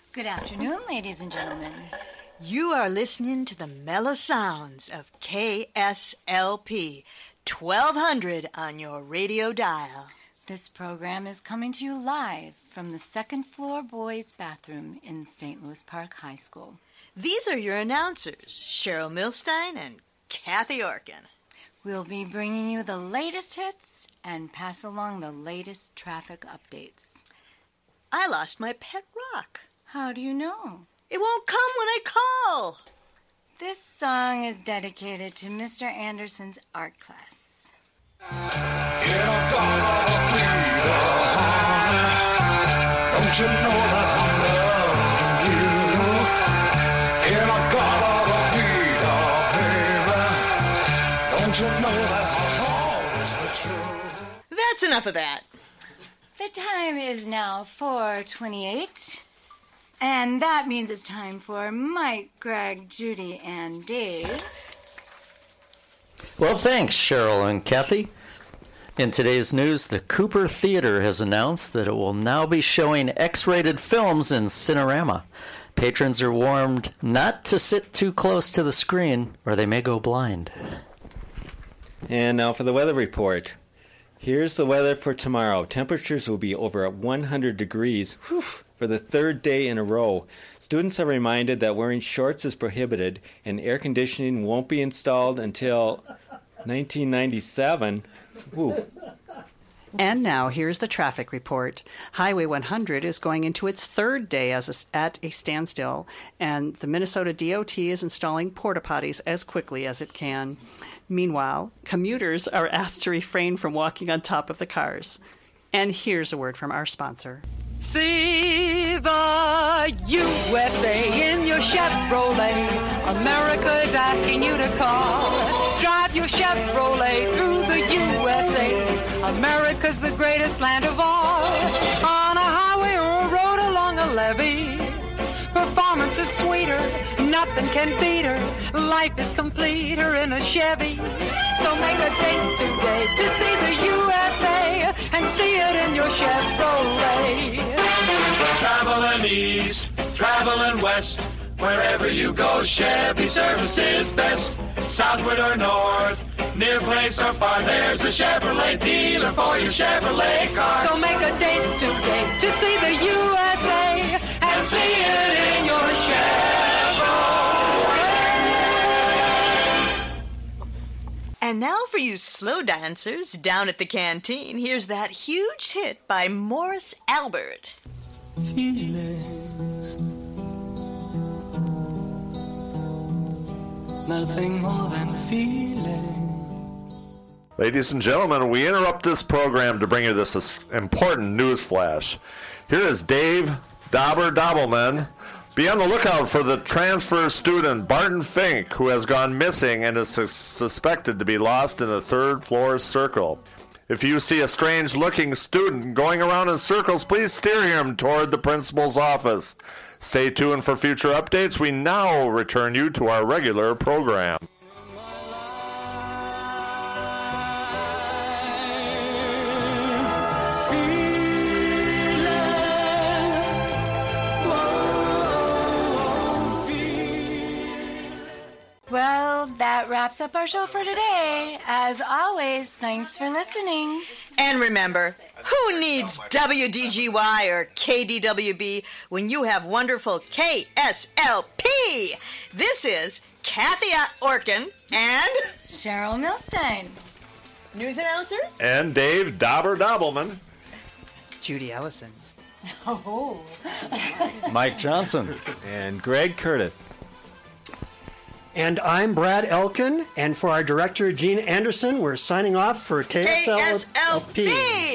Good afternoon, ladies and gentlemen. You are listening to the mellow sounds of KSLP 1200 on your radio dial. This program is coming to you live from the second floor boys' bathroom in St. Louis Park High School. These are your announcers, Cheryl Milstein and Kathy Orkin. We'll be bringing you the latest hits and pass along the latest traffic updates. I lost my pet rock. How do you know? It won't come when I call. This song is dedicated to Mr. Anderson's art class. In a God of freedom, don't you know that I'm loving you? In a God of freedom, baby, don't you know that I'll always be true? That's enough of that. The time is now 4:28. And that means it's time for Mike, Greg, Judy, and Dave. Well, thanks, Cheryl and Kathy. In today's news, the Cooper Theater has announced that it will now be showing X-rated films in Cinerama. Patrons are warned not to sit too close to the screen, or they may go blind. And now for the weather report. Here's the weather for tomorrow. Temperatures will be over 100 degrees for the third day in a row. Students are reminded that wearing shorts is prohibited and air conditioning won't be installed until 1997. Ooh. And now, here's the traffic report. Highway 100 is going into its third day at a standstill, and the Minnesota DOT is installing porta potties as quickly as it can. Meanwhile, commuters are asked to refrain from walking on top of the cars. And here's a word from our sponsor. See the USA in your Chevrolet. America is asking you to call. Drive your Chevrolet through the USA. America's the greatest land of all. On a highway or a road along a levee, performance is sweeter, nothing can beat her. Life is completer in a Chevy. So make a date today to see the USA and see it in your Chevrolet. Traveling east, traveling west, wherever you go, Chevy service is best. Southward or north, near place or far, there's a Chevrolet dealer for your Chevrolet car. So make a date today to see the USA and see it in your Chevrolet. And now for you slow dancers down at the canteen, here's that huge hit by Morris Albert. Feelings, nothing more than feeling. Ladies and gentlemen, we interrupt this program to bring you this important news flash. Here is Dave Dobbelman. Be on the lookout for the transfer student Barton Fink, who has gone missing and is suspected to be lost in the third floor circle. If you see a strange-looking student going around in circles, please steer him toward the principal's office. Stay tuned for future updates. We now return you to our regular program. Well, that wraps up our show for today. As always, thanks for listening. And remember, who needs WDGY or KDWB when you have wonderful KSLP? This is Kathy Orkin and Cheryl Milstein. News announcers? And Dave Dobbelman. Judy Ellison. Oh. Mike Johnson. And Greg Curtis. And I'm Brad Elkin, and for our director, Gene Anderson, we're signing off for KSLP.